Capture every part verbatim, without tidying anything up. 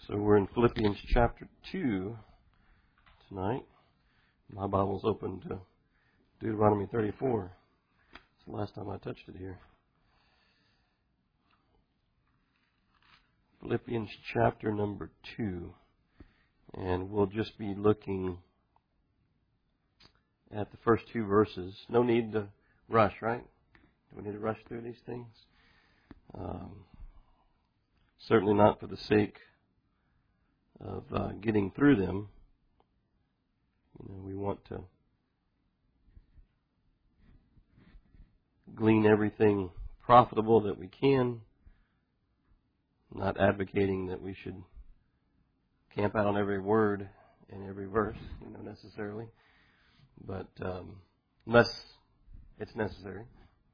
So we're in Philippians chapter two tonight. My Bible's open to Deuteronomy thirty-four. It's the last time I touched it here. Philippians chapter number two. And we'll just be looking at the first two verses. No need to rush, right? Do we need to rush through these things? Um, certainly not for the sake of uh, getting through them. You know, we want to glean everything profitable that we can, not advocating that we should camp out on every word and every verse, you know, necessarily, but um, unless it's necessary.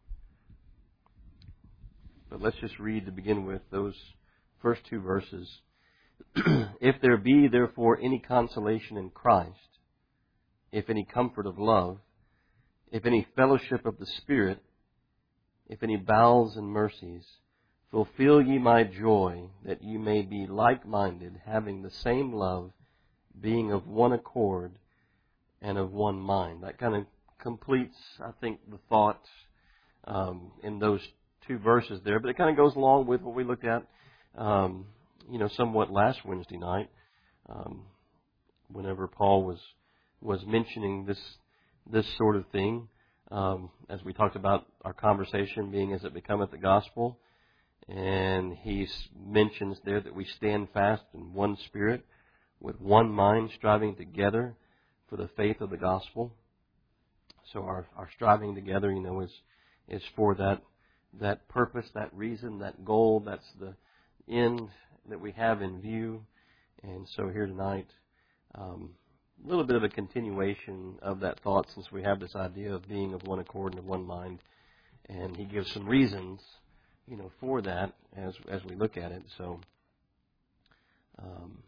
But let's just read to begin with those first two verses. If there be therefore any consolation in Christ, if any comfort of love, if any fellowship of the Spirit, if any bowels and mercies, fulfill ye my joy, that ye may be like-minded, having the same love, being of one accord and of one mind. That kind of completes, I think, the thought um, in those two verses there. But it kind of goes along with what we looked at, um, you know, somewhat last Wednesday night, um, whenever Paul was was mentioning this this sort of thing, um, as we talked about our conversation being as it becometh the gospel. And he mentions there that we stand fast in one spirit, with one mind, striving together for the faith of the gospel. So our, our striving together, you know, is is for that that purpose, that reason, that goal. That's the end that we have in view. And so here tonight, um, a little bit of a continuation of that thought, since we have this idea of being of one accord and of one mind. And he gives some reasons, you know, for that as as we look at it. So um,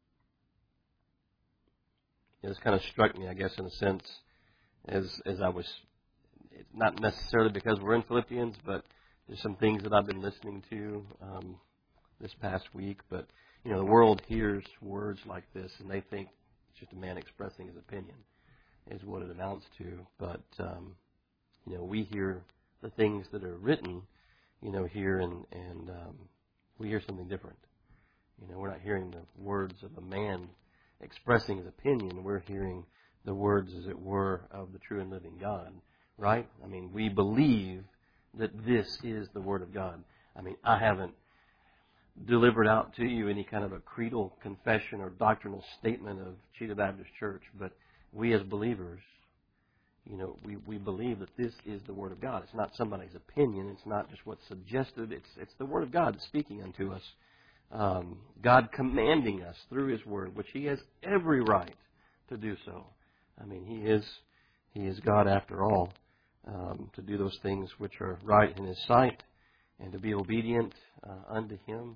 it's kind of struck me, I guess, in a sense, as as I was, it's not necessarily because we're in Philippians, but there's some things that I've been listening to um, this past week. But, you know, the world hears words like this, and they think it's just a man expressing his opinion is what it amounts to. But, um, you know, we hear the things that are written, you know, here, and, and um, we hear something different. You know, we're not hearing the words of a man expressing his opinion. We're hearing the words, as it were, of the true and living God, right? I mean, we believe that this is the Word of God. I mean, I haven't delivered out to you any kind of a creedal confession or doctrinal statement of Cheetah Baptist Church, but we as believers, you know, we, we believe that this is the Word of God. It's not somebody's opinion. It's not just what's suggested. It's it's the Word of God speaking unto us. Um, God commanding us through His Word, which He has every right to do so. I mean, He is He is God after all, um, to do those things which are right in His sight and to be obedient uh, unto Him.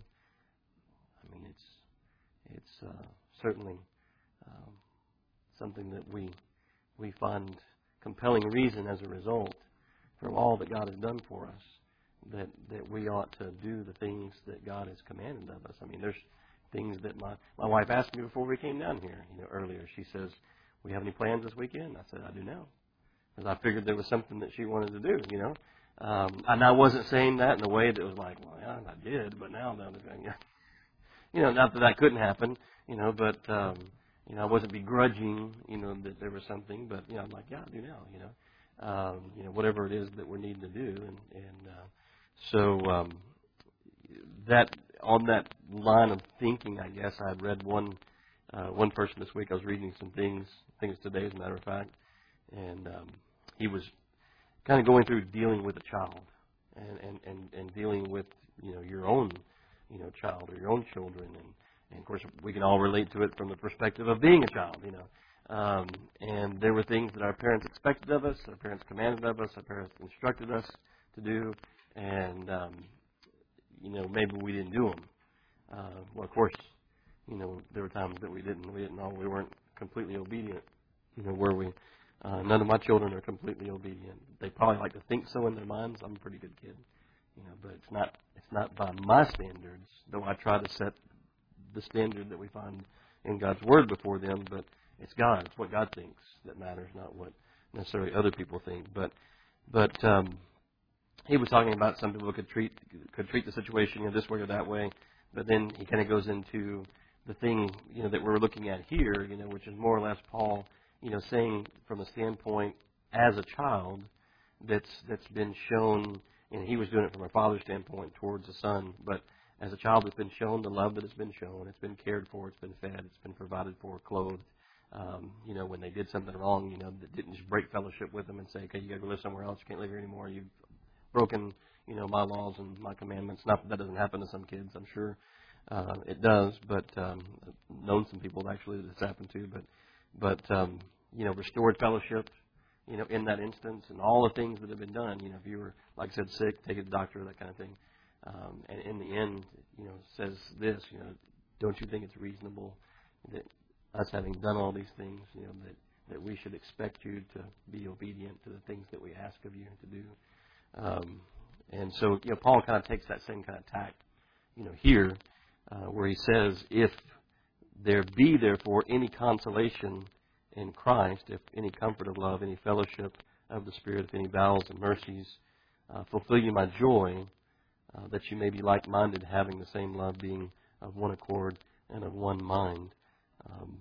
I mean, it's it's uh, certainly um, something that we we find compelling reason as a result from all that God has done for us, that, that we ought to do the things that God has commanded of us. I mean, there's things that my, my wife asked me before we came down here, you know, earlier. She says, "We have any plans this weekend?" I said, "I do now." Because I figured there was something that she wanted to do, you know. Um, and I wasn't saying that in a way that was like, well, yeah, I did, but now I'm done. You know, not that that couldn't happen, you know, but, um, you know, I wasn't begrudging, you know, that there was something, but, you know, I'm like, yeah, I do now, you know. Um, you know, whatever it is that we're needing to do. And, and uh, so um, that, on that line of thinking, I guess, I had read one uh, one person this week. I was reading some things, things today, as a matter of fact, and um, he was kind of going through dealing with a child and, and, and, and dealing with, you know, your own, you know, child or your own children. And, and, of course, we can all relate to it from the perspective of being a child, you know. Um, and there were things that our parents expected of us, our parents commanded of us, our parents instructed us to do, and, um, you know, maybe we didn't do them. Uh, well, of course, you know, there were times that we didn't. We didn't know. We weren't completely obedient, you know, were we? Uh, none of my children are completely obedient. They probably like to think so in their minds. I'm a pretty good kid, you know, but it's not. It's not by my standards, though I try to set the standard that we find in God's Word before them, but it's God. It's what God thinks that matters, not what necessarily other people think. But but um, he was talking about some people could treat could treat the situation, you know, this way or that way, but then he kind of goes into the thing, you know, that we're looking at here, you know, which is more or less Paul, you know, saying from a standpoint as a child that's that's been shown, and he was doing it from a father's standpoint towards the son, but as a child that's been shown the love that has been shown, it's been cared for, it's been fed, it's been provided for, clothed. Um, you know, when they did something wrong, you know, that didn't just break fellowship with them and say, okay, you got to go live somewhere else, you can't live here anymore, you've broken, you know, my laws and my commandments. Not that that doesn't happen to some kids, I'm sure uh, it does, but um, I've known some people actually that it's happened to, but, but um, you know, restored fellowship, you know, in that instance, and all the things that have been done. You know, if you were, like I said, sick, take it to the doctor, that kind of thing. Um, and in the end, you know, says this, you know, don't you think it's reasonable that us having done all these things, you know, that, that we should expect you to be obedient to the things that we ask of you to do. Um, and so, you know, Paul kind of takes that same kind of tact, you know, here, uh, where he says, if there be therefore any consolation in Christ, if any comfort of love, any fellowship of the Spirit, if any bowels and mercies, uh, fulfill you my joy, uh, that you may be like-minded, having the same love, being of one accord and of one mind. Um,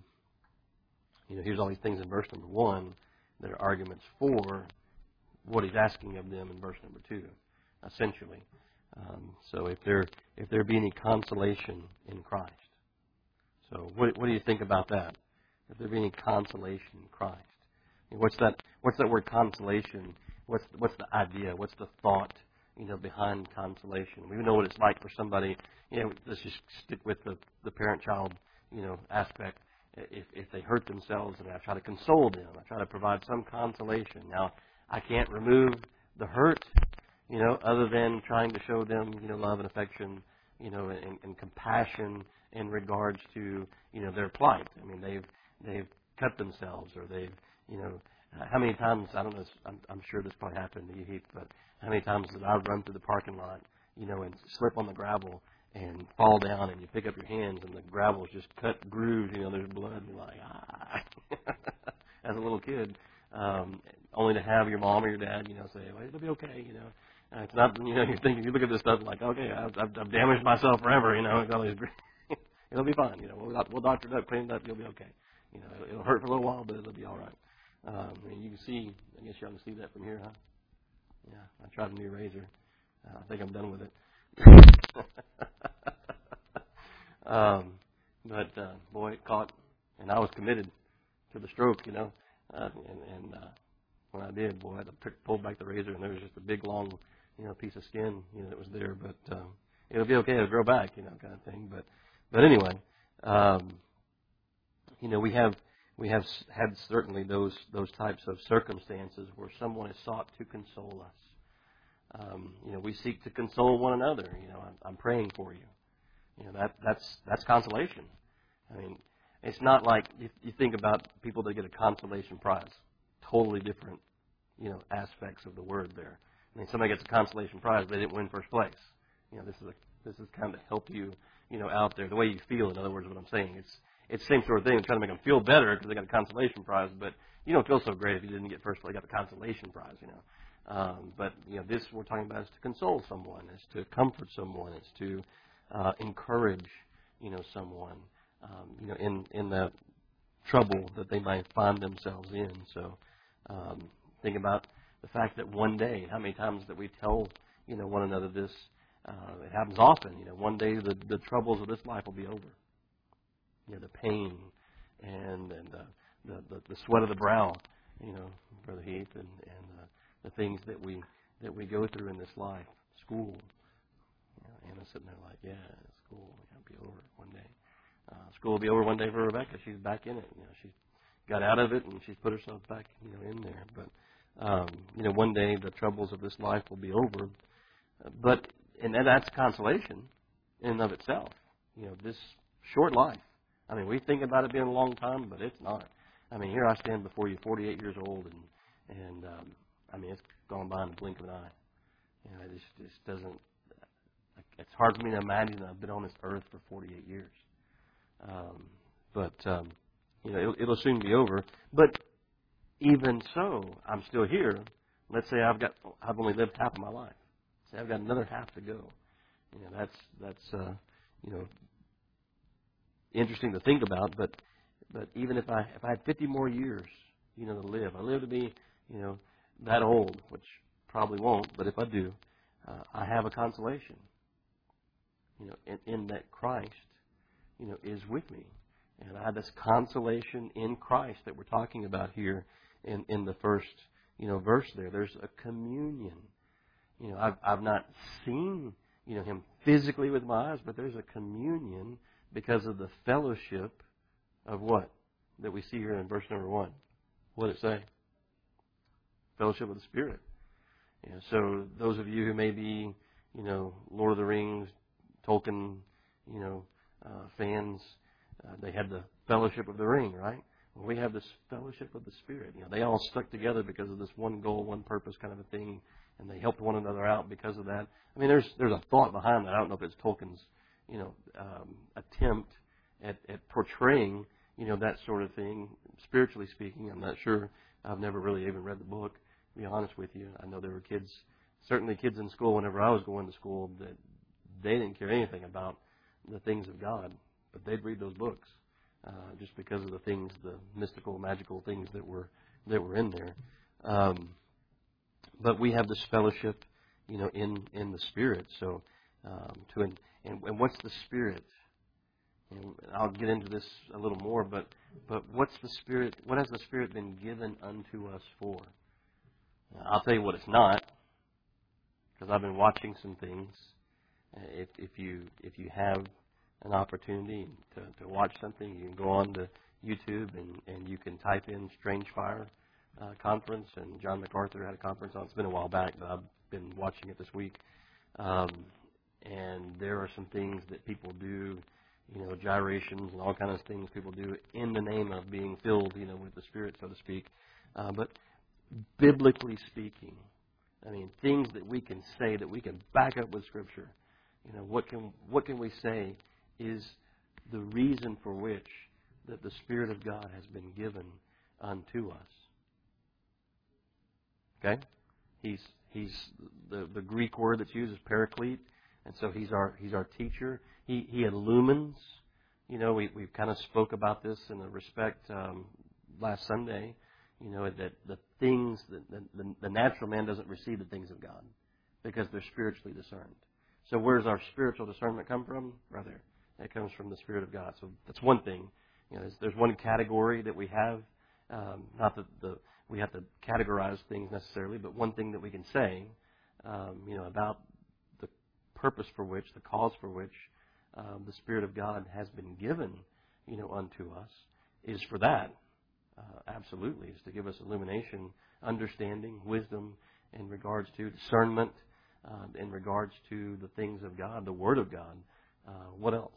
you know, here's all these things in verse number one that are arguments for what he's asking of them in verse number two, essentially. Um, so if there if there be any consolation in Christ. So what, what do you think about that? If there be any consolation in Christ. I mean, what's that what's that word consolation? What's what's the idea? What's the thought, you know, behind consolation? We know what it's like for somebody, you know, let's just stick with the, the parent-child, you know, aspect. If if they hurt themselves, and I try to console them, I try to provide some consolation. Now, I can't remove the hurt, you know, other than trying to show them, you know, love and affection, you know, and, and compassion in regards to, you know, their plight. I mean, they've they've cut themselves, or they've, you know, uh, how many times, I don't know, I'm, I'm sure this probably happened to you, Heath, but how many times did I run through the parking lot, you know, and slip on the gravel and fall down, and you pick up your hands, and the gravel's just cut grooves, you know, there's blood, and you're like, ah. As a little kid, um, only to have your mom or your dad, you know, say, well, it'll be okay, you know. Uh, it's not, you know, you're thinking, you look at this stuff like, okay, I've, I've, I've damaged myself forever, you know, it'll be fine, you know, we'll, we'll doctor it up, clean it up, you'll be okay. You know, it'll, it'll hurt for a little while, but it'll be all right. Um, and you can see, I guess y'all can see that from here, huh? Yeah, I tried a new razor. Uh, I think I'm done with it. um, but, uh, boy, it caught, and I was committed to the stroke, you know, uh, and, and uh, when I did, boy, I had to pick, pull back the razor, and there was just a big, long, you know, piece of skin, you know, that was there. But um, it'll be okay. It'll grow back, you know, kind of thing. But, but anyway, um, you know, we have we have had certainly those those types of circumstances where someone has sought to console us. Um, you know, we seek to console one another. You know, I'm, I'm praying for you. You know, that that's that's consolation. I mean, it's not like you, you think about people that get a consolation prize. Totally different, you know, aspects of the word there. I mean, somebody gets a consolation prize, but they didn't win first place. You know, this is a, this is kind of to help you, you know, out there. The way you feel, in other words, what I'm saying. It's it's the same sort of thing. I'm trying to make them feel better because they got a consolation prize, but you don't feel so great if you didn't get first place. You got the consolation prize, you know. Um, but you know, this we're talking about is to console someone, is to comfort someone, is to uh, encourage, you know, someone, um, you know, in in the trouble that they might find themselves in. So. Um, think about the fact that one day, how many times that we tell, you know, one another this, uh, it happens often, you know, one day the, the troubles of this life will be over. You know, the pain and, and the, the, the, the sweat of the brow, you know, Brother Heath, and, and uh, the things that we that we go through in this life. School. You know, Anna's sitting there like, yeah, school will be over one day. Uh, school will be over one day for Rebecca. She's back in it. You know, she's got out of it, and she's put herself back, you know, in there. But, um, you know, one day the troubles of this life will be over. But, and that's consolation in and of itself. You know, this short life. I mean, we think about it being a long time, but it's not. I mean, here I stand before you, forty-eight years old, and, and um, I mean, it's gone by in the blink of an eye. You know, it just, just doesn't, it's hard for me to imagine that I've been on this earth for forty-eight years. Um, but, um, you know, it'll, it'll soon be over. But even so, I'm still here. Let's say I've got, I've only lived half of my life. Say I've got another half to go. You know, that's, that's, uh, you know, interesting to think about. But, but even if I, if I had fifty more years, you know, to live, I live to be, you know, that old, which probably won't, but if I do, uh, I have a consolation, you know, in, in that Christ, you know, is with me. And I have this consolation in Christ that we're talking about here in, in the first, you know, verse there. There's a communion. You know, I've, I've not seen, you know, Him physically with my eyes, but there's a communion because of the fellowship of what? That we see here in verse number one. What did it say? Fellowship of the Spirit. You know, so those of you who may be, you know, Lord of the Rings, Tolkien, you know, uh, fans, uh, they had the fellowship of the ring, right? Well, we have this fellowship of the Spirit. You know, they all stuck together because of this one goal, one purpose kind of a thing, and they helped one another out because of that. I mean, there's there's a thought behind that. I don't know if it's Tolkien's, you know, um, attempt at, at portraying, you know, that sort of thing, spiritually speaking. I'm not sure. I've never really even read the book, to be honest with you. I know there were kids, certainly kids in school whenever I was going to school, that they didn't care anything about the things of God, but they'd read those books uh, just because of the things, the mystical, magical things that were that were in there. Um, but we have this fellowship, you know, in, in the Spirit. So, um, to and, and what's the Spirit? And I'll get into this a little more, but but what's the Spirit? What has the Spirit been given unto us for? I'll tell you what it's not, because I've been watching some things. If if you if you have an opportunity to, to watch something, you can go on to YouTube and, and you can type in Strange Fire uh, conference, and John MacArthur had a conference on. It's been a while back, but I've been watching it this week. Um, and there are some things that people do, you know, gyrations and all kinds of things people do in the name of being filled, you know, with the Spirit, so to speak. Uh, but biblically speaking, I mean, things that we can say, that we can back up with Scripture. You know, what can what can we say is the reason for which that the Spirit of God has been given unto us. Okay? He's he's the, the Greek word that's used is paraclete, and so he's our he's our teacher. He he illumines. You know, we we kind of spoke about this in the respect um, last Sunday. You know, that the things that the, the, the natural man doesn't receive the things of God because they're spiritually discerned. So where does our spiritual discernment come from? Right there. It comes from the Spirit of God. So that's one thing. You know, there's, there's one category that we have. Um, not that the we have to categorize things necessarily, but one thing that we can say, um, you know, about the purpose for which, the cause for which uh, the Spirit of God has been given, you know, unto us, is for that. Uh, absolutely, is to give us illumination, understanding, wisdom in regards to discernment, uh, in regards to the things of God, the Word of God. Uh, what else?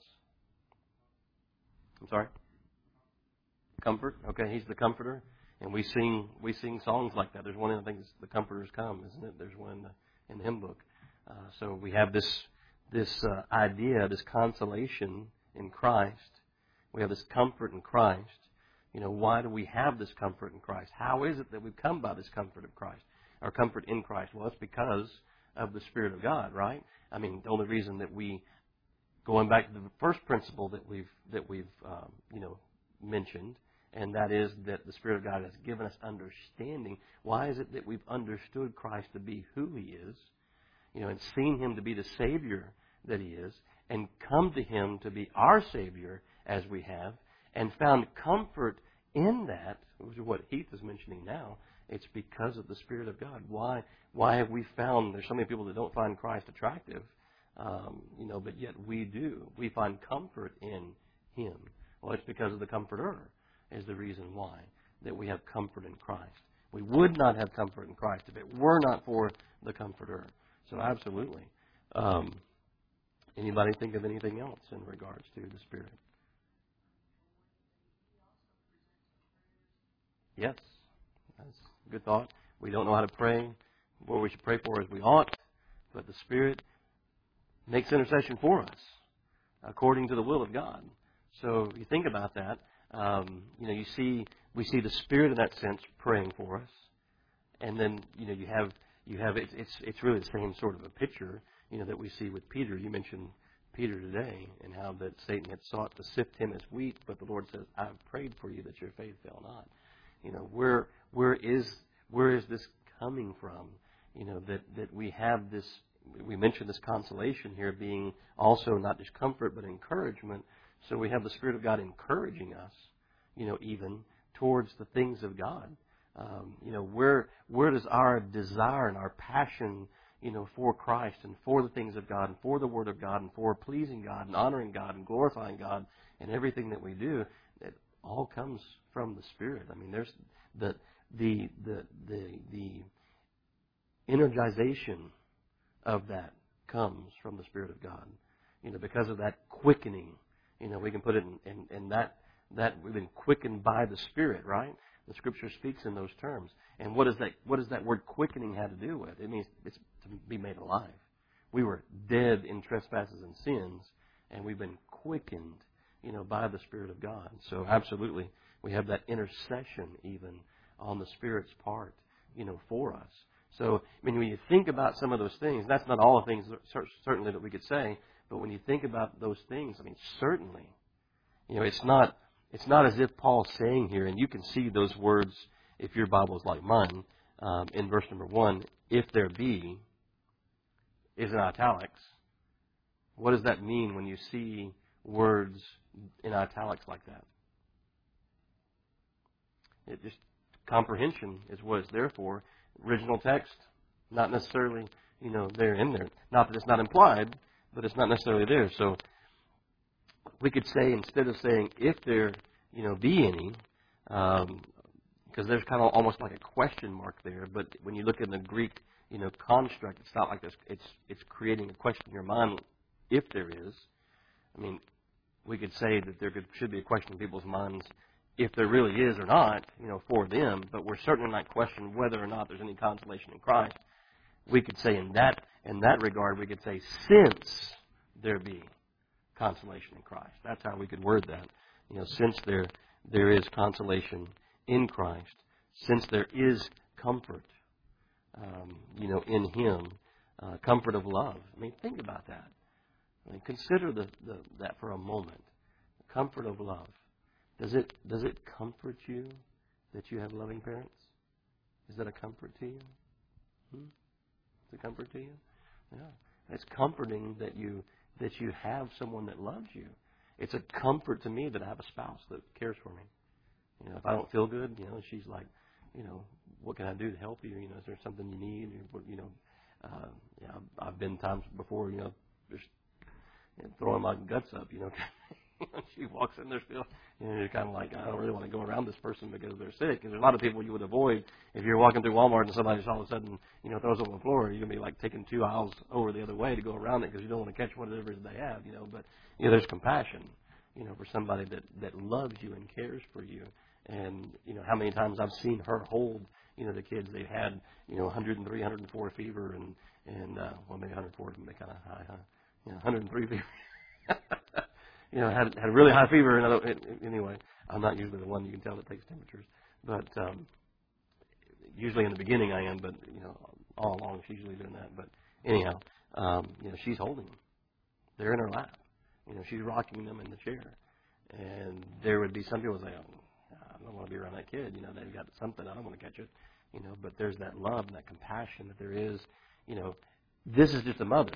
I'm sorry? Comfort. Okay, He's the Comforter. And we sing we sing songs like that. There's one of the things, The Comforters Come, isn't it? There's one in the, in the hymn book. Uh, so we have this, this uh, idea, this consolation in Christ. We have this comfort in Christ. You know, why do we have this comfort in Christ? How is it that we've come by this comfort of Christ, or comfort in Christ? Well, it's because of the Spirit of God, right? I mean, the only reason that we, going back to the first principle that we've that we've um, you know mentioned, and that is that the Spirit of God has given us understanding. Why is it that we've understood Christ to be who He is, you know, and seen Him to be the Savior that He is, and come to Him to be our Savior as we have, and found comfort in that, which is what Heath is mentioning now. It's because of the Spirit of God. Why? Why have we found there's so many people that don't find Christ attractive, um, you know, but yet we do. We find comfort in Him. Well, it's because of the Comforter is the reason why that we have comfort in Christ. We would not have comfort in Christ if it were not for the Comforter. So absolutely. Um, anybody think of anything else in regards to the Spirit? Yes, that's a good thought. We don't know how to pray. What we should pray for as we ought, but the Spirit makes intercession for us according to the will of God. So you think about that. Um, you know, you see, we see the Spirit in that sense praying for us, and then you know you have you have it, it's it's really the same sort of a picture, you know, that we see with Peter. You mentioned Peter today, and how that Satan had sought to sift him as wheat, but the Lord says, "I've prayed for you that your faith fail not." You know, where where is where is this coming from? You know, that that we have this. We mentioned this consolation here being also not just comfort but encouragement. So we have the Spirit of God encouraging us, you know, even towards the things of God. Um, you know, where where does our desire and our passion, you know, for Christ and for the things of God and for the Word of God and for pleasing God and honoring God and glorifying God and everything that we do, it all comes from the Spirit. I mean, there's the the the the, the energization of that comes from the Spirit of God. You know, because of that quickening. You know, we can put it in, in, in that, that we've been quickened by the Spirit, right? The Scripture speaks in those terms. And what does that, what does that word quickening have to do with? It means it's to be made alive. We were dead in trespasses and sins, and we've been quickened, you know, by the Spirit of God. So absolutely, we have that intercession even on the Spirit's part, you know, for us. So, I mean, when you think about some of those things, that's not all the things certainly that we could say, but when you think about those things, I mean, certainly, you know, it's not it's not as if Paul's saying here, and you can see those words if your Bible is like mine, um, in verse number one, if there be, is in italics. What does that mean when you see words in italics like that? It just, comprehension is what it's there for. Original text, not necessarily, you know, there in there. Not that it's not implied, but it's not necessarily there. So we could say, instead of saying if there, you know, be any, um, because there's kind of almost like a question mark there. But when you look in the Greek, you know, construct, it's not like this. It's it's creating a question in your mind. If there is, I mean, we could say that there could, should be a question in people's minds if there really is or not, you know, for them. But we're certainly not questioning whether or not there's any consolation in Christ. We could say in that in that regard, we could say since there be consolation in Christ. That's how we could word that. You know, since there there is consolation in Christ, since there is comfort, um, you know, in Him, uh, comfort of love. I mean, think about that. I mean, consider the, the, that for a moment. The comfort of love. Does it does it comfort you that you have loving parents? Is that a comfort to you? Hmm? Is it a comfort to you? Yeah. It's comforting that you that you have someone that loves you. It's a comfort to me that I have a spouse that cares for me. You know, if I don't feel good, you know, she's like, you know, what can I do to help you? You know, is there something you need? Or, you know, uh, yeah, I've, I've been times before, you know, just you know, throwing my guts up, you know. She walks in there still, you know, you're kind of like, I don't really want to go around this person because they're sick. And there's a lot of people you would avoid if you're walking through Walmart and somebody just all of a sudden, you know, throws up on the floor. You're going to be like taking two aisles over the other way to go around it because you don't want to catch whatever it is they have, you know. But, you know, there's compassion, you know, for somebody that, that loves you and cares for you. And, you know, how many times I've seen her hold, you know, the kids. They've had, you know, one hundred three, one hundred four fever and, and uh, well, maybe one hundred four would be kind of high, huh? You know, one hundred three fever. You know, had had a really high fever. And I don't, anyway, I'm not usually the one you can tell that takes temperatures, but um, usually in the beginning I am. But you know, all along she's usually doing that. But anyhow, um, you know, she's holding them. They're in her lap. You know, she's rocking them in the chair. And there would be some people say, "Oh, I don't want to be around that kid. You know, they've got something. I don't want to catch it." You know, but there's that love and that compassion that there is. You know, this is just a mother.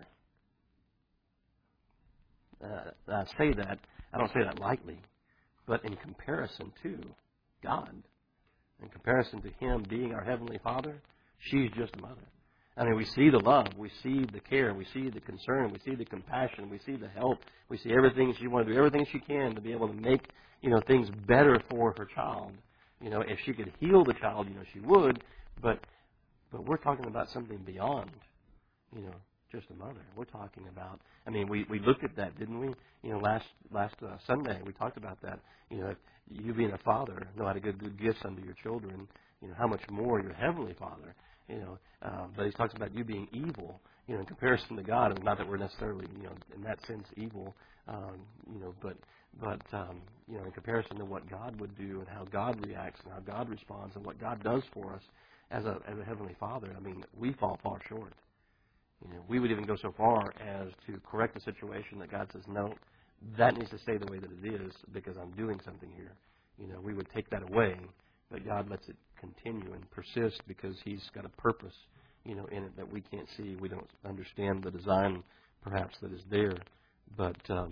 Uh, I say that, I don't say that lightly, but in comparison to God, in comparison to Him being our Heavenly Father, she's just a mother. I mean, we see the love, we see the care, we see the concern, we see the compassion, we see the help, we see everything. She wants to do everything she can to be able to make, you know, things better for her child. You know, if she could heal the child, you know, she would, but but we're talking about something beyond, you know, just a mother. We're talking about, I mean, we, we looked at that, didn't we? You know, last last uh, Sunday we talked about that. You know, if you being a father know how to give good gifts unto your children, you know, how much more your Heavenly Father, you know. Uh, but He talks about you being evil, you know, in comparison to God. And not that we're necessarily, you know, in that sense evil, um, you know, but but um, you know, in comparison to what God would do and how God reacts and how God responds and what God does for us as a as a Heavenly Father, I mean, we fall far short. You know, we would even go so far as to correct the situation that God says, no, that needs to stay the way that it is because I'm doing something here. You know, we would take that away, but God lets it continue and persist because He's got a purpose, you know, in it that we can't see. We don't understand the design, perhaps, that is there. But um,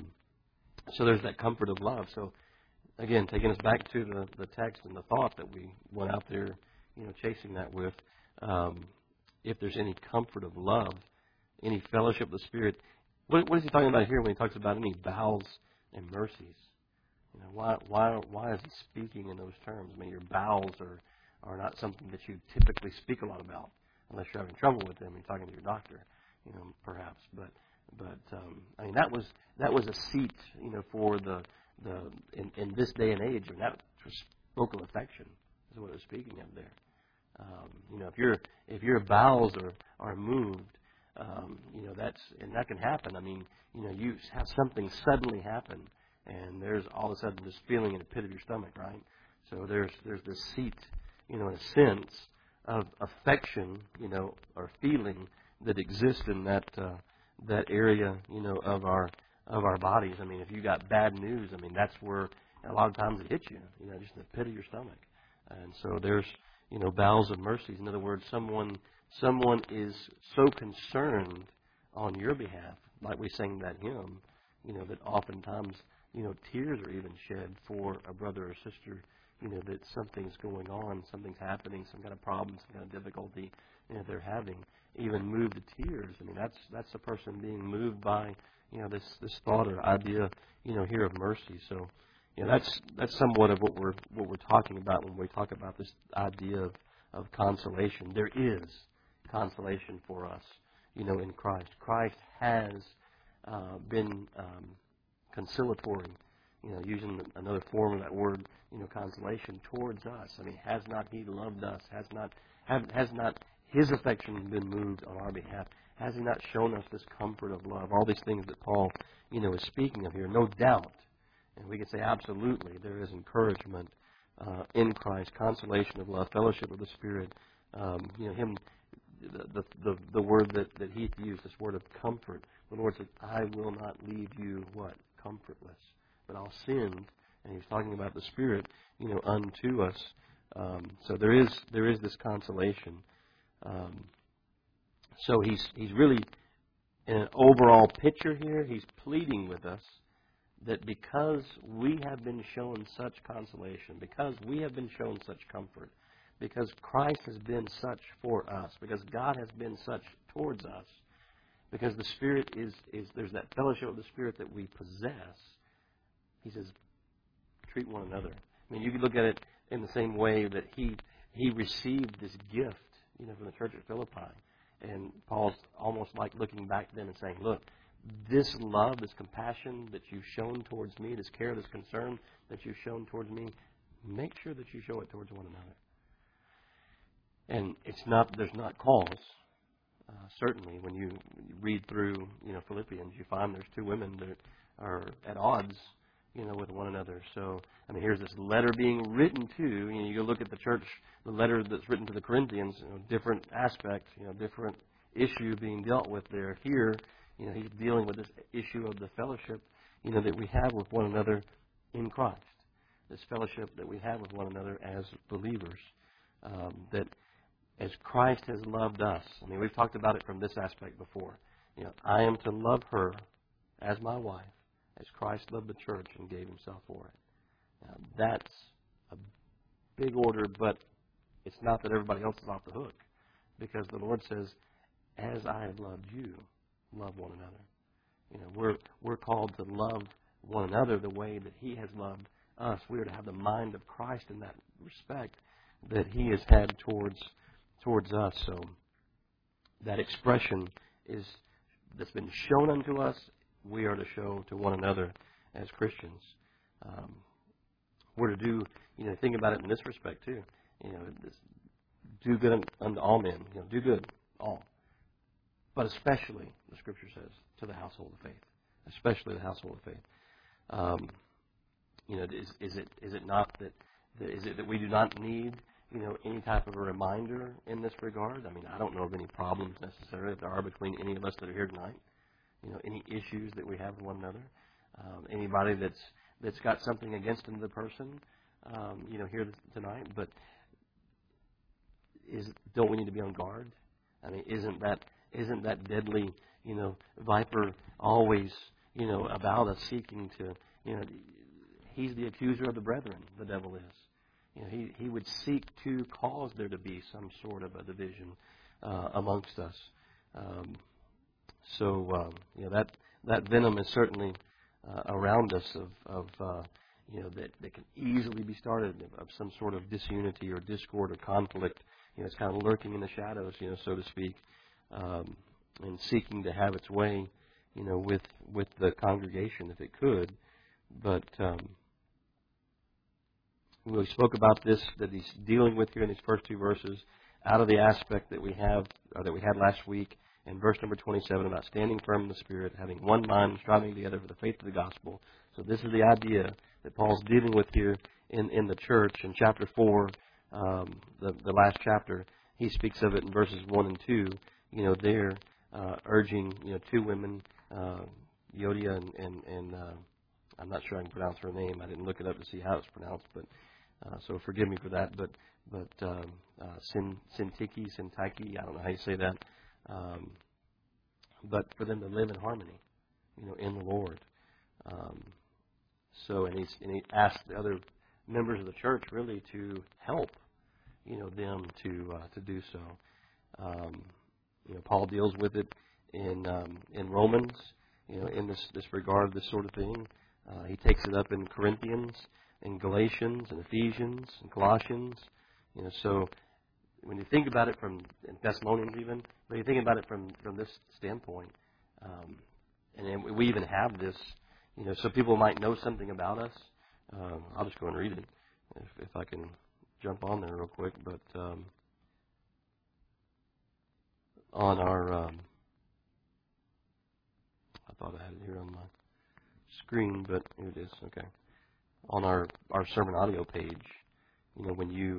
so there's that comfort of love. So again, taking us back to the, the text and the thought that we went out there, you know, chasing that with. Um, if there's any comfort of love, any fellowship of the Spirit, what, what is he talking about here when he talks about any bowels and mercies? You know, why why why is he speaking in those terms? I mean, your bowels are, are not something that you typically speak a lot about, unless you're having trouble with them and talking to your doctor, you know, perhaps. But but um, I mean, that was that was a seat, you know, for the the in, in this day and age, and that spoke of affection. Is what it was speaking of there. Um, you know, if your if your bowels are are moved. Um, you know, that's, and that can happen. I mean, you know, you have something suddenly happen, and there's all of a sudden this feeling in the pit of your stomach, right? So there's there's this seat, you know, in a sense of affection, you know, or feeling that exists in that uh, that area, you know, of our of our bodies. I mean, if you got bad news, I mean, that's where a lot of times it hits you, you know, just in the pit of your stomach. And so there's, you know, bowels of mercies. In other words, someone. Someone is so concerned on your behalf, like we sang that hymn, you know, that oftentimes, you know, tears are even shed for a brother or sister, you know, that something's going on, something's happening, some kind of problem, some kind of difficulty, you know, they're having, even moved to tears. I mean, that's that's a person being moved by, you know, this this thought or idea, you know, here of mercy. So, you know, that's that's somewhat of what we're what we're talking about when we talk about this idea of, of consolation. There is consolation for us, you know, in Christ. Christ has uh, been um, conciliatory, you know, using another form of that word, you know, consolation towards us. I mean, has not He loved us? Has not have, has not His affection been moved on our behalf? Has He not shown us this comfort of love? All these things that Paul, you know, is speaking of here, no doubt. And we can say absolutely there is encouragement uh, in Christ, consolation of love, fellowship of the Spirit. Um, you know, Him. The, the the word that, that he used, this word of comfort. The Lord said, I will not leave you, what? Comfortless. But I'll send, and He's talking about the Spirit, you know, unto us. Um, so there is there is this consolation. Um, so he's he's really, in an overall picture here, he's pleading with us that because we have been shown such consolation, because we have been shown such comfort, because Christ has been such for us, because God has been such towards us, because the Spirit is, is there's that fellowship of the Spirit that we possess, He says, treat one another. I mean, you could look at it in the same way that He He received this gift, you know, from the church at Philippi. And Paul's almost like looking back to them and saying, look, this love, this compassion that you've shown towards me, this care, this concern that you've shown towards me, make sure that you show it towards one another. And it's not, there's not cause. Uh, certainly, when you read through, you know, Philippians, you find there's two women that are at odds, you know, with one another. So, I mean, here's this letter being written to, you know, you look at the church, the letter that's written to the Corinthians, you know, different aspects, you know, different issue being dealt with there. Here, you know, he's dealing with this issue of the fellowship, you know, that we have with one another in Christ. This fellowship that we have with one another as believers. Um, that as Christ has loved us. I mean, we've talked about it from this aspect before. You know, I am to love her as my wife, as Christ loved the church and gave Himself for it. Now, that's a big order, but it's not that everybody else is off the hook. Because the Lord says, as I have loved you, love one another. You know, we're we're called to love one another the way that He has loved us. We are to have the mind of Christ in that respect that He has had towards towards us. So that expression is that's been shown unto us, we are to show to one another as Christians. Um, we're to do, you know, think about it in this respect too. You know, this, do good unto all men. You know, do good, all. But especially, the Scripture says, to the household of faith. Especially the household of faith. Um, You know, is, is it is it not that, that is it that we do not need, you know, any type of a reminder in this regard? I mean, I don't know of any problems necessarily that there are between any of us that are here tonight. You know, any issues that we have with one another. Um, anybody that's that's got something against another person, um, you know, here tonight. But is don't we need to be on guard? I mean, isn't that isn't that deadly, you know, viper always, you know, about us seeking to, you know, he's the accuser of the brethren, the devil is. You know, he, he would seek to cause there to be some sort of a division uh, amongst us. Um, so, um, you know, that that venom is certainly uh, around us of, of uh, you know, that, that can easily be started of some sort of disunity or discord or conflict. You know, it's kind of lurking in the shadows, you know, so to speak, um, and seeking to have its way, you know, with with the congregation if it could. But um, we spoke about this that he's dealing with here in these first two verses, out of the aspect that we have or that we had last week in verse number twenty-seven about standing firm in the Spirit, having one mind, striving together for the faith of the gospel. So this is the idea that Paul's dealing with here in, in the church. In chapter four, um, the, the last chapter, he speaks of it in verses one and two. You know, there uh, urging, you know, two women, uh, Yodia and, and, and uh, I'm not sure I can pronounce her name. I didn't look it up to see how it's pronounced, but uh, so forgive me for that. But but um, uh, Sin Sintiki, Sintiki, I don't know how you say that. Um, but for them to live in harmony, you know, in the Lord. Um, so and he's and he asked the other members of the church really to help, you know, them to uh, to do so. Um, you know, Paul deals with it in um, in Romans, you know, in this this regard, this sort of thing. Uh, he takes it up in Corinthians, in Galatians, and Ephesians, and Colossians. You know, so when you think about it from in Thessalonians, even when you think about it from from this standpoint, um, and then we even have this, you know, so people might know something about us. Um, I'll just go and read it if, if I can jump on there real quick. But um, on our, um, I thought I had it here on my screen, but here it is. Okay, on our our sermon audio page, you know, when you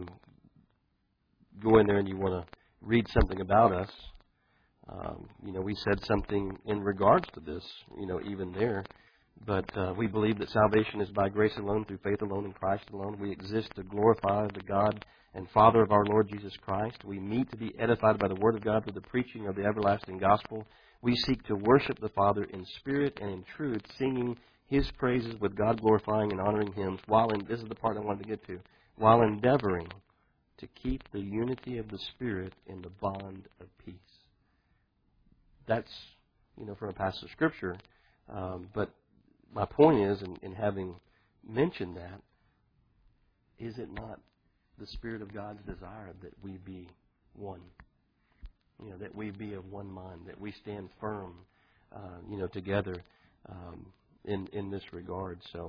go in there and you want to read something about us, um, you know, we said something in regards to this, you know, even there. But uh, we believe that salvation is by grace alone, through faith alone, in Christ alone. We exist to glorify the God and Father of our Lord Jesus Christ. We meet to be edified by the Word of God through the preaching of the everlasting gospel. We seek to worship the Father in spirit and in truth, singing His praises with God glorifying and honoring hymns, while in, this is the part I wanted to get to, while endeavoring to keep the unity of the Spirit in the bond of peace. That's, you know, from a passage of Scripture. Um, but my point is, in, in having mentioned that, is it not the Spirit of God's desire that we be one? You know, that we be of one mind, that we stand firm, uh, you know, together um, in in this regard. So,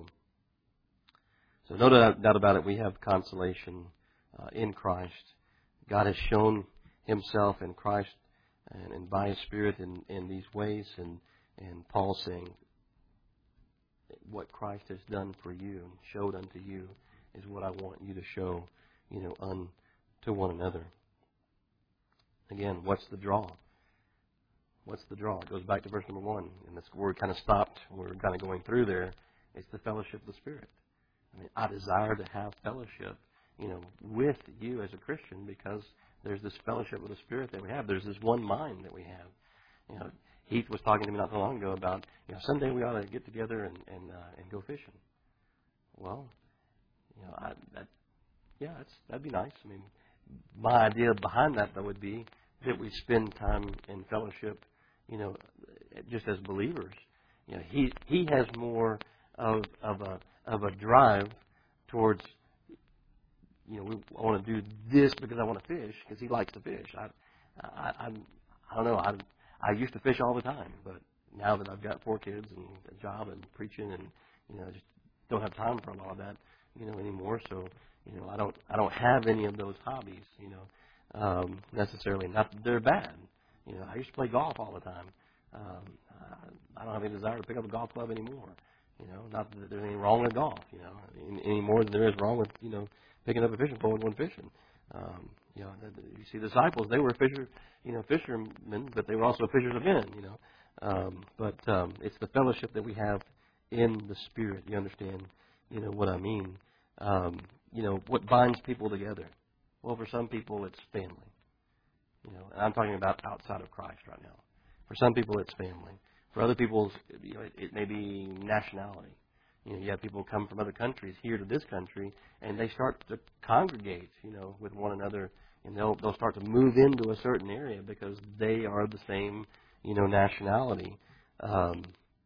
so no doubt, doubt about it. We have consolation uh, in Christ. God has shown Himself in Christ and, and by His Spirit in, in these ways. And and Paul saying, what Christ has done for you and showed unto you is what I want you to show, you know, unto one another. Again, what's the draw? What's the draw? It goes back to verse number one, and that's where we kind of stopped. We were kind of going through there. It's the fellowship of the Spirit. I mean, I desire to have fellowship, you know, with you as a Christian, because there's this fellowship with the Spirit that we have. There's this one mind that we have. You know, Heath was talking to me not so long ago about, you know, someday we ought to get together and and, uh, and go fishing. Well, you know, I, that yeah, that's, that'd be nice. I mean, my idea behind that though would be that we spend time in fellowship, you know, just as believers. You know, he he has more of of a of a drive towards, you know, we, I want to do this because I want to fish, because he likes to fish. I I I, I don't know. I I used to fish all the time, but now that I've got four kids and a job and preaching, and you know, I just don't have time for a lot of that, you know, anymore. So, you know, I don't I don't have any of those hobbies, you know, um, necessarily. Not that they're bad. You know, I used to play golf all the time. Um, I don't have any desire to pick up a golf club anymore. You know, not that there's anything wrong with golf, you know, any, any more than there is wrong with, you know, picking up a fishing pole and going fishing. Um, you know, you see the disciples, they were fisher, you know, fishermen, but they were also fishers of men, you know. Um, but um, it's the fellowship that we have in the Spirit. You understand, you know, what I mean. Um, you know, what binds people together? Well, for some people, it's family. You know, and I'm talking about outside of Christ right now. For some people, it's family. For other people, you know, it, it may be nationality. You know, you have people come from other countries here to this country, and they start to congregate, you know, with one another, and they'll they'll start to move into a certain area because they are the same, you know, nationality. Um,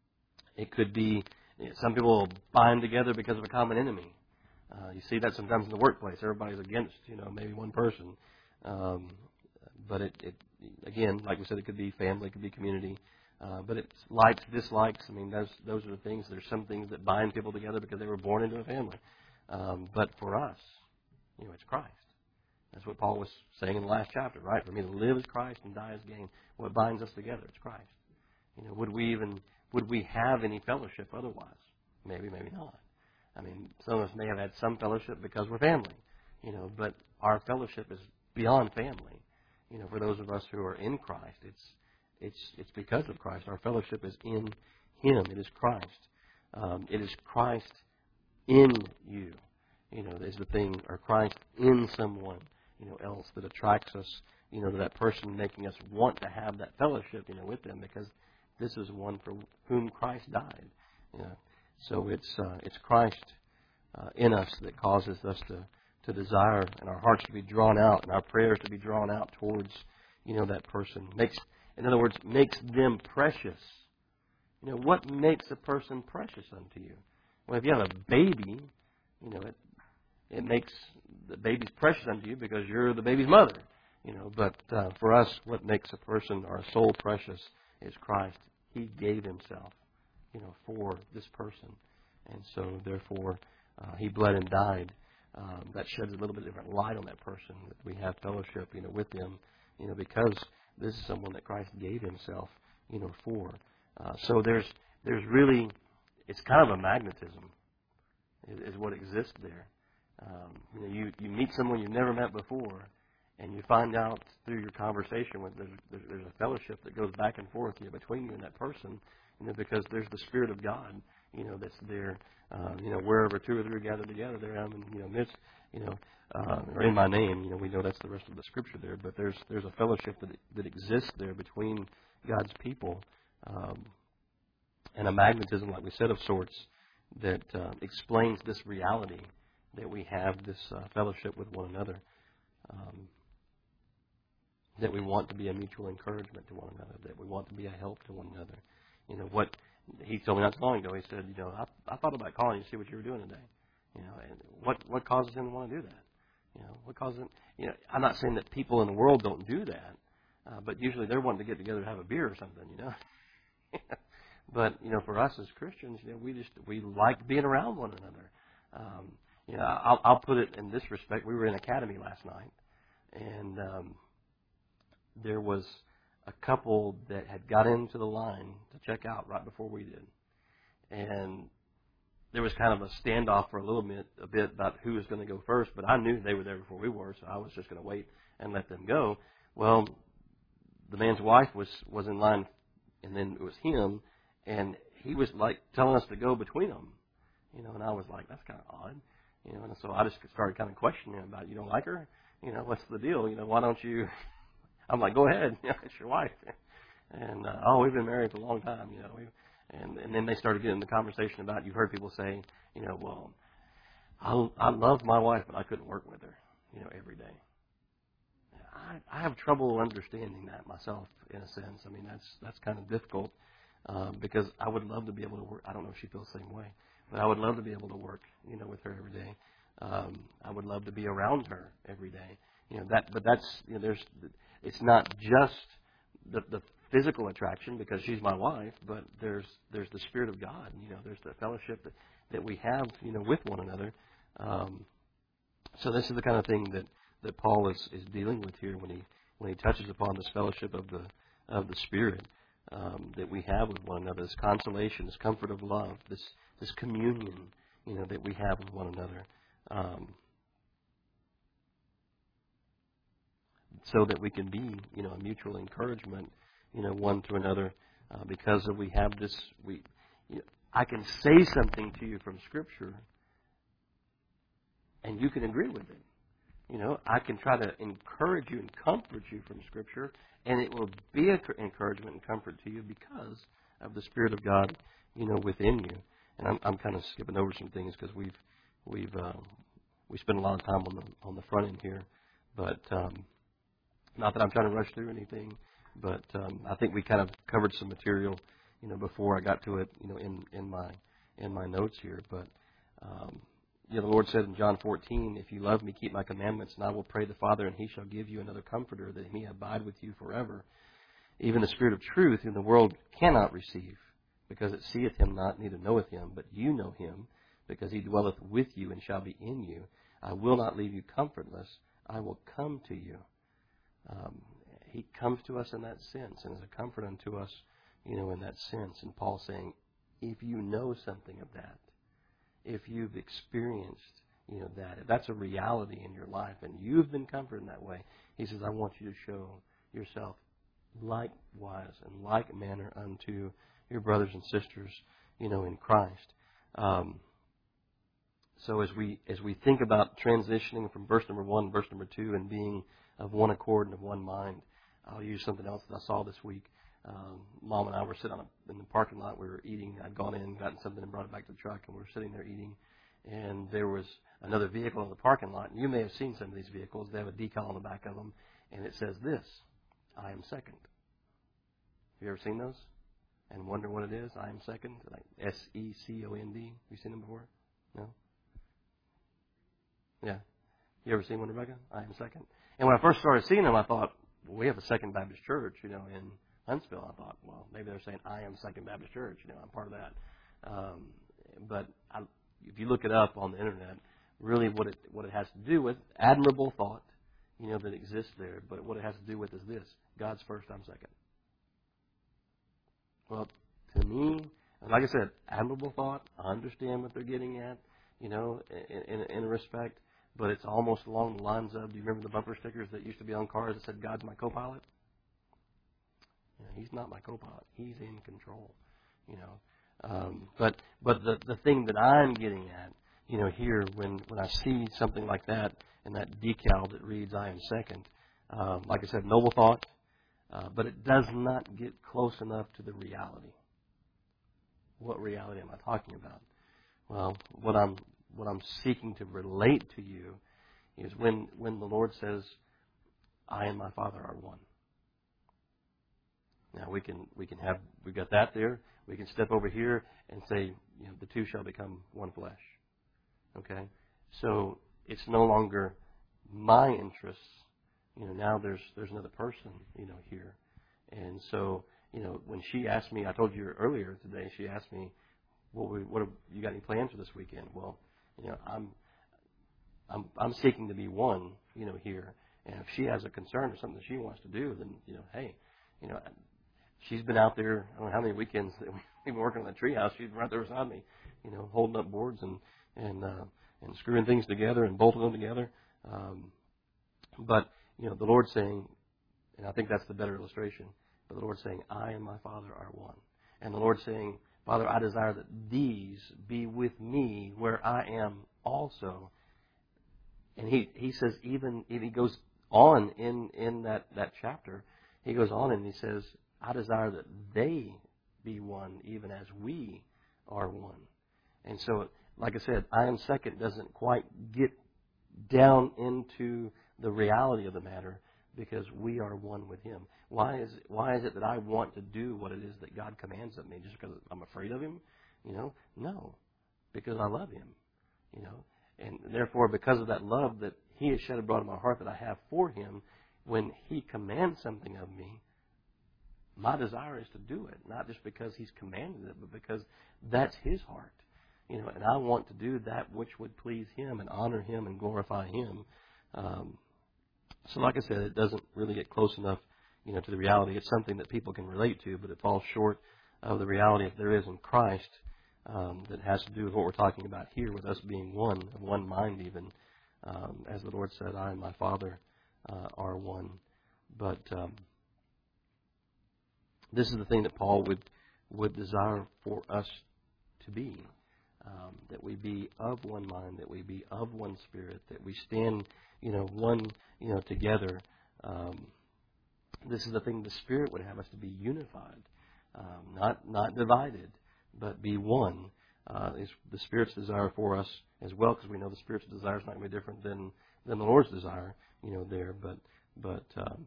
it could be you know, some people bind together because of a common enemy. Uh, you see that sometimes in the workplace. Everybody's against, you know, maybe one person. Um, but it, it, again, like we said, it could be family, it could be community. Uh, but it's likes, dislikes. I mean, those those are the things. There's some things that bind people together because they were born into a family. Um, but for us, you know, it's Christ. That's what Paul was saying in the last chapter, right? For me to live is Christ and die is gain. What binds us together? It's Christ. You know, would we even would we have any fellowship otherwise? Maybe, maybe not. I mean, some of us may have had some fellowship because we're family, you know, but our fellowship is beyond family. You know, for those of us who are in Christ, it's it's it's because of Christ. Our fellowship is in Him. It is Christ. Um, it is Christ in you. You know, is the thing, or Christ in someone, you know, else that attracts us, you know, to that person, making us want to have that fellowship, you know, with them, because this is one for whom Christ died. You know, so it's uh, it's Christ uh, in us that causes us to to desire, and our hearts to be drawn out, and our prayers to be drawn out towards, you know, that person. Makes, in other words, makes them precious. You know, what makes a person precious unto you? Well, if you have a baby, you know, it it makes the baby's precious unto you because you're the baby's mother. You know, but uh, for us, what makes a person or a soul precious is Christ. He gave Himself, you know, for this person, and so therefore uh, He bled and died. Um, that sheds a little bit different light on that person, that we have fellowship, you know, with them, you know, because this is someone that Christ gave Himself, you know, for. Uh, so there's there's really, it's kind of a magnetism, is, is what exists there. Um, you know, you, you meet someone you've never met before, and you find out through your conversation with there's, there's, there's a fellowship that goes back and forth, you know, between you and that person, you know, because there's the Spirit of God, you know, that's there. Uh, you know, wherever two or three are gathered together, there I am in, you know, midst, you know, uh, or in my name. You know, we know that's the rest of the Scripture there. But there's there's a fellowship that that exists there between God's people, um, and a magnetism, like we said, of sorts, that uh, explains this reality that we have this uh, fellowship with one another. Um, that we want to be a mutual encouragement to one another. That we want to be a help to one another. You know what. He told me not too long ago, he said, you know, I, I thought about calling you to see what you were doing today. You know, and what, what causes him to want to do that? You know, what causes him, you know, I'm not saying that people in the world don't do that, uh, but usually they're wanting to get together to have a beer or something, you know. But, you know, for us as Christians, you know, we just, we like being around one another. Um, you know, I'll, I'll put it in this respect. We were in Academy last night, and um, there was a couple that had got into the line to check out right before we did. And there was kind of a standoff for a little bit, a bit about who was going to go first, but I knew they were there before we were, so I was just going to wait and let them go. Well, the man's wife was, was in line, and then it was him, and he was like telling us to go between them. You know, and I was like, that's kind of odd. You know, and so I just started kind of questioning him about, you don't like her? You know, what's the deal? You know, why don't you... I'm like, go ahead, you know, it's your wife. And, uh, oh, we've been married for a long time, you know. We, and, and then they started getting the conversation about, you've heard people say, you know, well, I, I love my wife, but I couldn't work with her, you know, every day. I, I have trouble understanding that myself, in a sense. I mean, that's that's kind of difficult um, because I would love to be able to work. I don't know if she feels the same way, but I would love to be able to work, you know, with her every day. Um, I would love to be around her every day. You know, that, but that's, you know, there's, it's not just the, the physical attraction because she's my wife, but there's there's the Spirit of God. You know, there's the fellowship that, that we have, you know, with one another. Um, so this is the kind of thing that, that Paul is, is dealing with here when he when he touches upon this fellowship of the of the Spirit um, that we have with one another. This consolation, this comfort of love, this this communion, you know, that we have with one another, um, so that we can be, you know, a mutual encouragement, you know, one to another, uh, because of we have this. We, you know, I can say something to you from Scripture, and you can agree with it. You know, I can try to encourage you and comfort you from Scripture, and it will be an encouragement and comfort to you because of the Spirit of God, you know, within you. And I'm, I'm kind of skipping over some things because we've we've um, we spend a lot of time on the on the front end here, but um, not that I'm trying to rush through anything, but um, I think we kind of covered some material, you know, before I got to it, you know, in in my in my notes here, but. Um, You know, the Lord said in John fourteen, if you love me, keep my commandments, and I will pray the Father, and he shall give you another comforter, that he may abide with you forever. Even the Spirit of truth, whom the world cannot receive, because it seeth him not, neither knoweth him. But you know him, because he dwelleth with you and shall be in you. I will not leave you comfortless. I will come to you. Um, he comes to us in that sense, and is a comfort unto us, you know, in that sense. And Paul's saying, if you know something of that, if you've experienced, you know, that, if that's a reality in your life and you've been comforted in that way, he says, I want you to show yourself likewise and like manner unto your brothers and sisters, you know, in Christ. Um, so as we as we think about transitioning from verse number one to verse number two and being of one accord and of one mind, I'll use something else that I saw this week. Um, Mom and I were sitting on a, in the parking lot. We were eating. I'd gone in, gotten something, and brought it back to the truck, and we were sitting there eating. And there was another vehicle in the parking lot. And you may have seen some of these vehicles. They have a decal on the back of them, and it says this, I am second. Have you ever seen those? And wonder what it is? I am second? Like S E C O N D. Have you seen them before? No? Yeah. You ever seen one, Rebecca? I am second. And when I first started seeing them, I thought, well, we have a Second Baptist Church, you know, in Huntsville. I thought, well, maybe they're saying I am Second Baptist Church. You know, I'm part of that. Um, but I, if you look it up on the internet, really what it what it has to do with, admirable thought, you know, that exists there. But what it has to do with is this: God's first, I'm second. Well, to me, like I said, admirable thought. I understand what they're getting at, you know, in, in, in a respect. But it's almost along the lines of, do you remember the bumper stickers that used to be on cars that said, God's my co-pilot? You know, he's not my co-pilot. He's in control, you know. Um, but but the, the thing that I'm getting at, you know, here, when, when I see something like that and that decal that reads, I am second, um, like I said, noble thought, uh, but it does not get close enough to the reality. What reality am I talking about? Well, what I'm what I'm seeking to relate to you is when, when the Lord says, I and my Father are one. Now we can we can have we've got that there. We can step over here and say, you know, the two shall become one flesh. Okay? So it's no longer my interests. You know, now there's there's another person, you know, here. And so, you know, when she asked me, I told you earlier today, she asked me, What, we, what have you got any plans for this weekend? Well, you know, I'm, I'm, I'm seeking to be one, you know, here. And if she has a concern or something that she wants to do, then, you know, hey, you know, she's been out there. I don't know how many weekends that we've been working on the treehouse. She's right there beside me, you know, holding up boards and and uh, and screwing things together and bolting them together. Um, but you know, the Lord's saying, and I think that's the better illustration. But the Lord's saying, I and my Father are one. And the Lord's saying, Father, I desire that these be with me where I am also. And he, he says, even if he goes on in, in that, that chapter, he goes on and he says, I desire that they be one even as we are one. And so, like I said, I am second doesn't quite get down into the reality of the matter because we are one with Him. Why is it, why is it that I want to do what it is that God commands of me? Just because I'm afraid of Him? You know? No. Because I love Him. You know? And therefore, because of that love that He has shed abroad in my heart that I have for Him, when He commands something of me, my desire is to do it. Not just because He's commanded it, but because that's His heart. You know, and I want to do that which would please Him and honor Him and glorify Him. Um, so like I said, it doesn't really get close enough, you know, to the reality. It's something that people can relate to, but it falls short of the reality that there is in Christ um, that has to do with what we're talking about here, with us being one, of one mind even. Um, as the Lord said, I and my Father uh, are one. But um, this is the thing that Paul would would desire for us to be, um, that we be of one mind, that we be of one spirit, that we stand, you know, one, you know, together. Um, this is the thing the Spirit would have us to be unified, um, not not divided, but be one. Uh, is the Spirit's desire for us as well, because we know the Spirit's desire is not going to be different than than the Lord's desire, you know, there. But but um,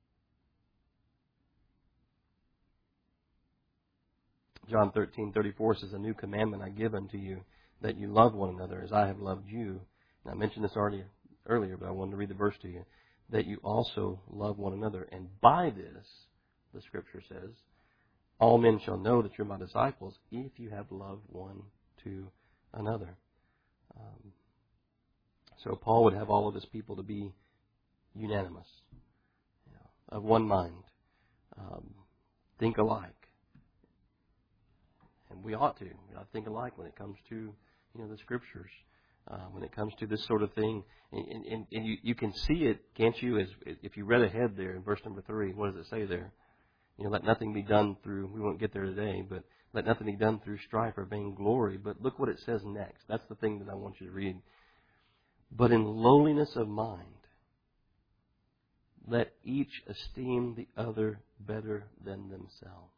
John thirteen thirty-four says, "A new commandment I give unto you, that you love one another as I have loved you." And I mentioned this already earlier, but I wanted to read the verse to you. That you also love one another. And by this, the Scripture says, all men shall know that you're my disciples if you have loved one to another. Um, so Paul would have all of his people to be unanimous, you know, of one mind, um, think alike. And we ought to. We ought to think alike when it comes to, you know, the Scriptures. Uh, when it comes to this sort of thing. And, and, and you, you can see it, can't you, as if you read ahead there in verse number three, what does it say there? You know, let nothing be done through, we won't get there today, but let nothing be done through strife or vainglory. But look what it says next. That's the thing that I want you to read. But in lowliness of mind, let each esteem the other better than themselves.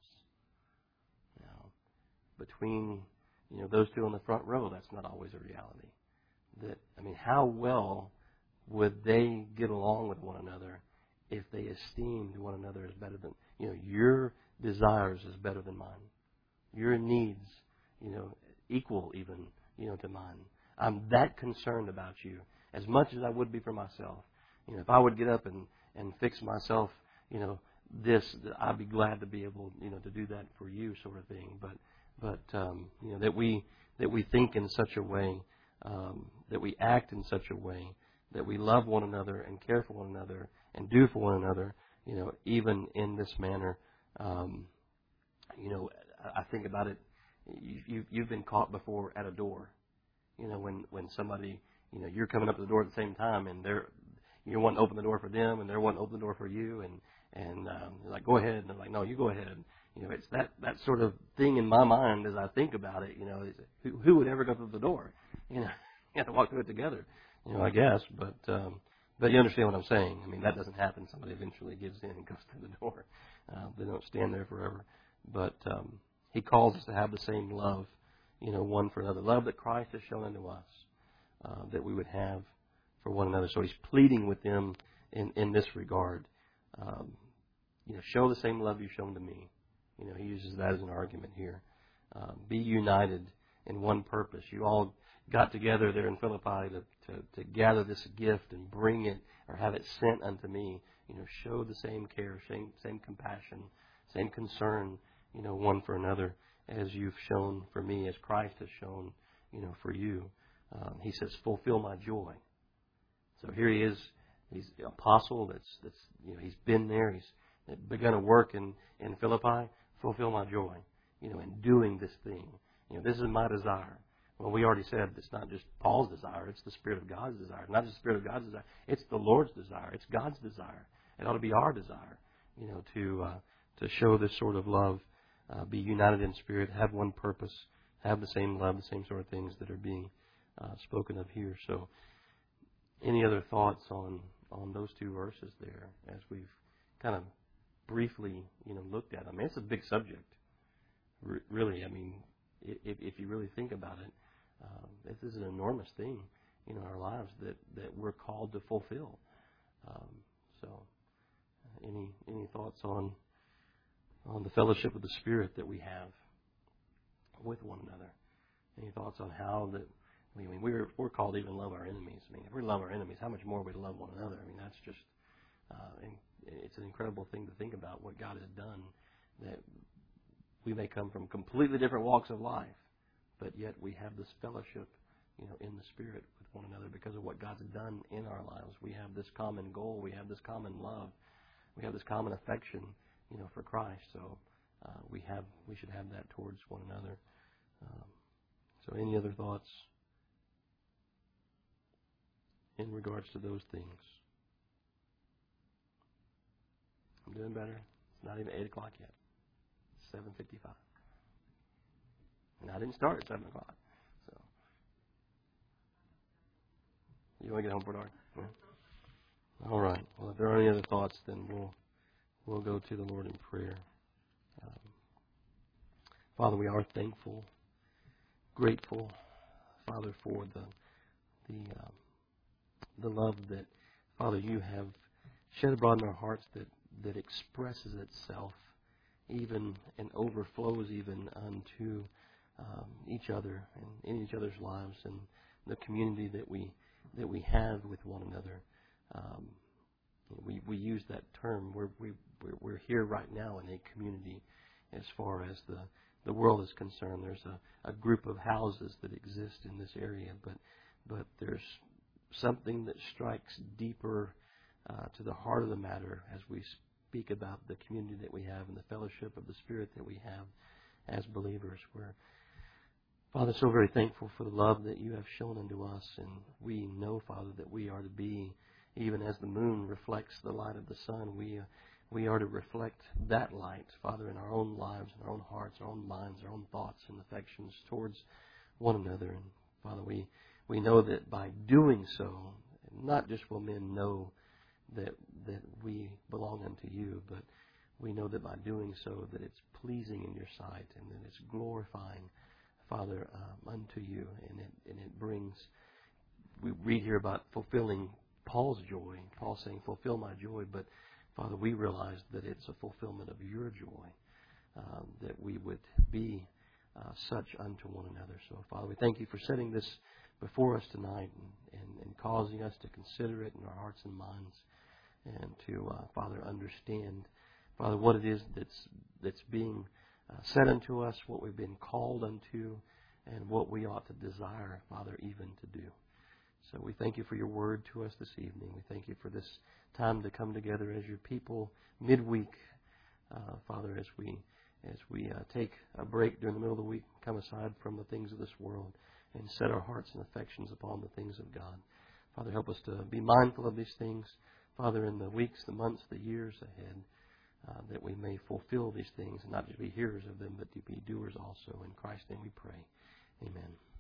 Now, between, you know, those two on the front row, that's not always a reality. That, I mean, how well would they get along with one another if they esteemed one another as better than, you know, your desires is better than mine. Your needs, you know, equal even, you know, to mine. I'm that concerned about you as much as I would be for myself. You know, if I would get up and, and fix myself, you know, this, I'd be glad to be able, you know, to do that for you, sort of thing. But, but um, you know, that we that we think in such a way. Um, that we act in such a way that we love one another and care for one another and do for one another, you know, even in this manner. Um, you know, I think about it. You, you've been caught before at a door. You know, when, when somebody, you know, you're coming up to the door at the same time, and they're you want to open the door for them, and they're wanting to open the door for you, and and um, they're like, go ahead, and they're like, no, you go ahead. You know, it's that, that sort of thing in my mind as I think about it. You know, is who, who would ever go through the door? You know, you have to walk through it together. You know, I guess, but um, but you understand what I'm saying. I mean, that doesn't happen. Somebody eventually gives in and goes through the door. Uh, they don't stand there forever. But um, He calls us to have the same love, you know, one for another. Love that Christ has shown unto us, uh, that we would have for one another. So He's pleading with them in, in this regard. Um, you know, show the same love you've shown to me. You know, He uses that as an argument here. Um, be united in one purpose. You all got together there in Philippi to, to, to gather this gift and bring it or have it sent unto me. You know, show the same care, same same compassion, same concern, you know, one for another as you've shown for me, as Christ has shown, you know, for you. Um, he says, fulfill my joy. So here he is. He's the apostle that's, that's you know, he's been there. He's begun to work in, in Philippi. Fulfill my joy, you know, in doing this thing. You know, this is my desire. Well, we already said it's not just Paul's desire. It's the Spirit of God's desire. Not just the Spirit of God's desire. It's the Lord's desire. It's God's desire. It ought to be our desire, you know, to uh, to show this sort of love, uh, be united in spirit, have one purpose, have the same love, the same sort of things that are being uh, spoken of here. So, any other thoughts on, on those two verses there as we've kind of briefly, you know, looked at them? I mean, it's a big subject, R- really. I mean, if, if you really think about it, uh, this is an enormous thing in our lives that, that we're called to fulfill. Um, so, uh, any any thoughts on on the fellowship of the Spirit that we have with one another? Any thoughts on how that? I mean, we're we're called to even love our enemies. I mean, if we love our enemies, how much more are we to love one another? I mean, that's just uh, and it's an incredible thing to think about what God has done. That we may come from completely different walks of life, but yet we have this fellowship, you know, in the Spirit with one another because of what God's done in our lives. We have this common goal. We have this common love. We have this common affection, you know, for Christ. So uh, we have we should have that towards one another. Um, So any other thoughts in regards to those things? I'm doing better. It's not even eight o'clock yet. It's seven fifty-five. And I didn't start at seven o'clock. So, you want to get home for dark? Yeah. All right. Well, if there are any other thoughts, then we'll we'll go to the Lord in prayer. Um, Father, we are thankful, grateful, Father, for the the um, the love that, Father, you have shed abroad in our hearts that, that expresses itself even and overflows even unto um, each other and in each other's lives and the community that we that we have with one another. Um, we we use that term. We're we we're, we're here right now in a community, as far as the the world is concerned. There's a, a group of houses that exist in this area, but but there's something that strikes deeper uh, to the heart of the matter as we speak about the community that we have and the fellowship of the Spirit that we have as believers. We're, Father, so very thankful for the love that you have shown unto us, and we know, Father, that we are to be, even as the moon reflects the light of the sun, we uh, we are to reflect that light, Father, in our own lives, in our own hearts, our own minds, our own thoughts and affections towards one another. And Father, we we know that by doing so, not just will men know that that we belong unto you, but we know that by doing so that it's pleasing in your sight and that it's glorifying, Father, um, unto you, and it and it brings. We read here about fulfilling Paul's joy. Paul saying, "Fulfill my joy," but Father, we realize that it's a fulfillment of your joy, um, that we would be uh, such unto one another. So, Father, we thank you for setting this before us tonight and, and, and causing us to consider it in our hearts and minds, and to, uh, Father, understand, Father, what it is that's that's being uh, said unto us, what we've been called unto, and what we ought to desire, Father, even to do. So we thank you for your word to us this evening. We thank you for this time to come together as your people midweek, uh, Father, as we as we uh, take a break during the middle of the week, come aside from the things of this world and set our hearts and affections upon the things of God. Father, help us to be mindful of these things, Father, in the weeks, the months, the years ahead, uh, that we may fulfill these things and not just be hearers of them, but to be doers also. In Christ's name we pray. Amen.